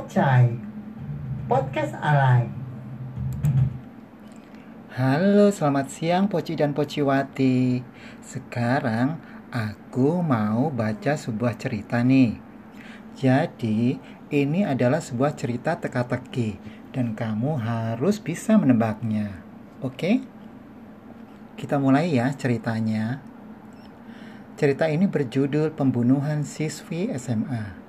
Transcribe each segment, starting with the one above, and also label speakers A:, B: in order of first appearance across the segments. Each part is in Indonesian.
A: Pocai Podcast Alay.
B: Halo, selamat siang Poci dan Pociwati. Sekarang aku mau baca sebuah cerita nih. Jadi, ini adalah sebuah cerita teka-teki dan kamu harus bisa menebaknya. Oke? Kita mulai ya ceritanya. Cerita ini berjudul Pembunuhan Siswi SMA.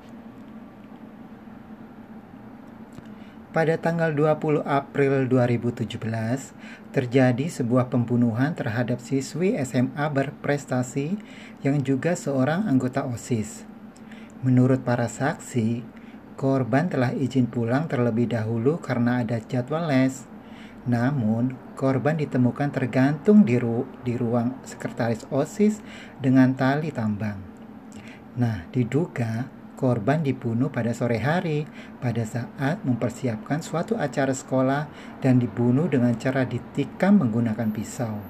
B: Pada tanggal 20 April 2017, terjadi sebuah pembunuhan terhadap siswi SMA berprestasi yang juga seorang anggota OSIS. Menurut para saksi, korban telah izin pulang terlebih dahulu karena ada jadwal les. Namun, korban ditemukan tergantung di ruang sekretaris OSIS dengan tali tambang. Nah, diduga korban dibunuh pada sore hari pada saat mempersiapkan suatu acara sekolah dan dibunuh dengan cara ditikam menggunakan pisau.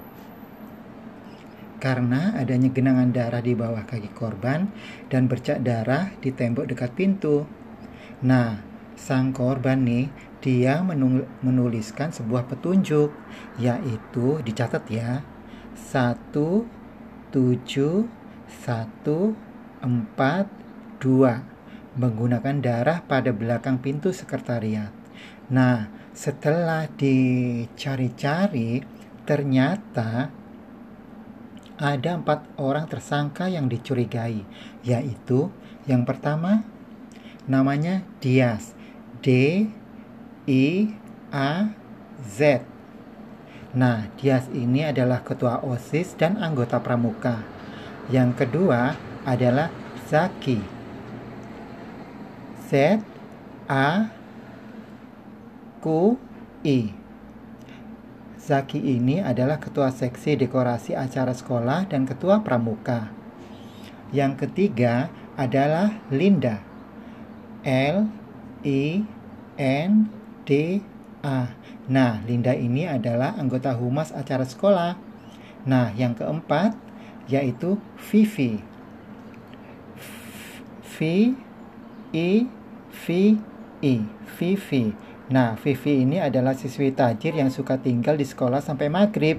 B: Karena adanya genangan darah di bawah kaki korban dan bercak darah di tembok dekat pintu. Nah, sang korban nih, dia menuliskan sebuah petunjuk, yaitu dicatat ya, 1, 7, 1, 4, 2, menggunakan darah pada belakang pintu sekretariat. Nah, setelah dicari-cari, ternyata ada 4 orang tersangka yang dicurigai, yaitu yang pertama namanya Dias, D-I-A-Z. Nah, Dias ini adalah ketua OSIS dan anggota pramuka. Yang kedua adalah Zaki, Z-A-Q-I. Zaki ini adalah ketua seksi dekorasi acara sekolah dan ketua pramuka. Yang ketiga adalah Linda, L-I-N-D-A. Nah, Linda ini adalah anggota humas acara sekolah. Nah, yang keempat yaitu Vivi, Vivi. Nah, Vivi ini adalah siswi tajir yang suka tinggal di sekolah sampai maghrib.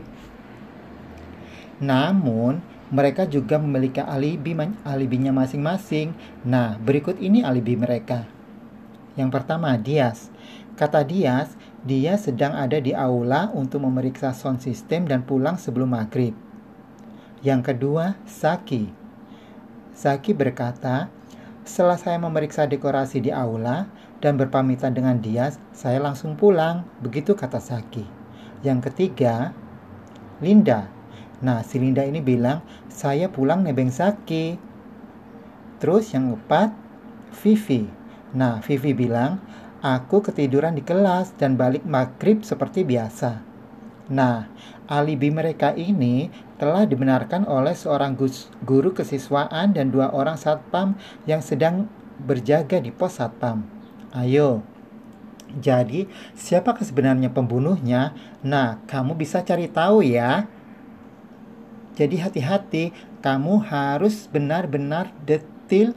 B: Namun, mereka juga memiliki alibinya masing-masing. Nah, berikut ini alibi mereka. Yang pertama, Dias. Kata Dias, dia sedang ada di aula untuk memeriksa sound system dan pulang sebelum maghrib. Yang kedua, Zaki. Zaki berkata, setelah saya memeriksa dekorasi di aula dan berpamitan dengan Dias, saya langsung pulang. Begitu kata Zaki. Yang ketiga, Linda. Nah, si Linda ini bilang, saya pulang nebeng Zaki. Terus yang keempat, Vivi. Nah, Vivi bilang, aku ketiduran di kelas dan balik maghrib seperti biasa. Nah, alibi mereka ini telah dibenarkan oleh seorang guru kesiswaan dan 2 orang satpam yang sedang berjaga di pos satpam. Ayo, jadi siapakah sebenarnya pembunuhnya? Nah, kamu bisa cari tahu ya. Jadi hati-hati, kamu harus benar-benar detail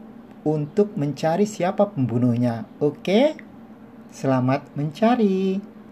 B: untuk mencari siapa pembunuhnya. Oke? Selamat mencari.